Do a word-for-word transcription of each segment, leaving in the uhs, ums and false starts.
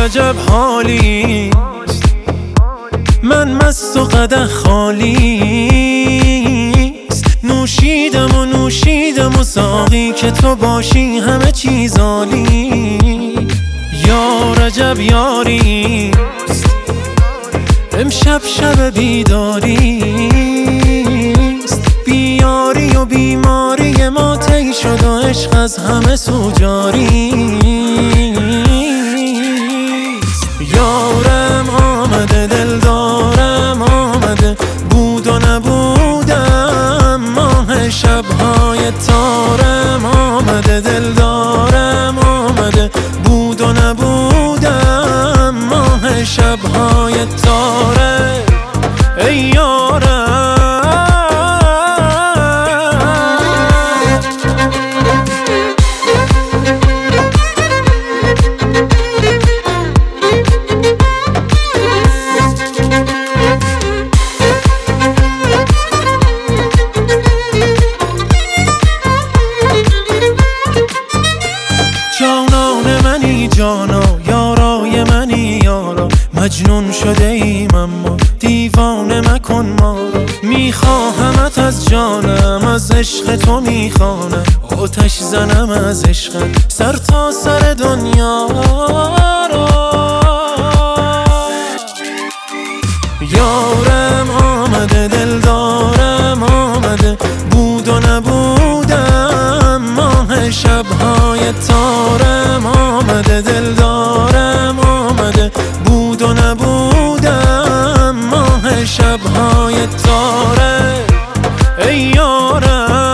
عجب حالیست، من مست و قدح خالیست. نوشیدم و نوشیدم و ساقی که تو باشی همه چیز عالی. یار عجب یاریست، امشب شب بیداریست. بیاری و بیماری ما طی شد و عشق از همه سو جاریست. یارم آمده دلدارم آمده، بود و نبودم ماه شبهای تارم آمده. دلدارم آمده، بود و نبودم ماه شبهای تاره. ای یارم جانان منی جانا، یارای منی یارا. مجنون شده ایم اما دیوانه مکن ما را. میخواهمت از جانم، از عشق تو میخوانم. آتش زنم از عشقت سر تا سر دنیا را. یارم آمده دلدارم آمده، بود و نبودم ماه شبهای تارم آمده. دلدارم آمده، بود و نبودم ماه شبهای تاره. ای یارم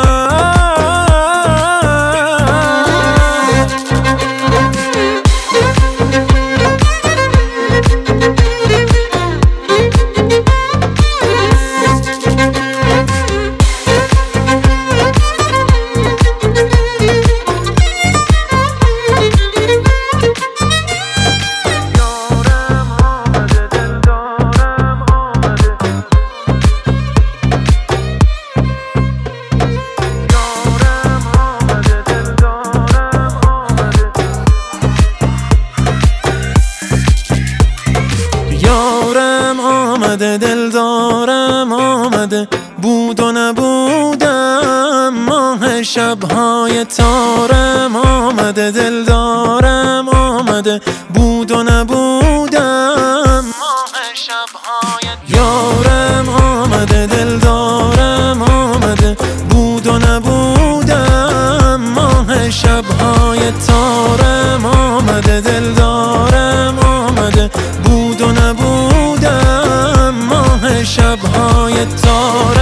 یارم آمده دلدارم آمده، بود و نبودم ماه شبهای تارم آمده. دلدارم آمده، بود و نبودم ماه شبهای. یارم آمده دلدارم آمده، بود و نبودم ماه شبهای تارم آمده. دلدارم آمده، بود و نبودم ماه شبهای تاره.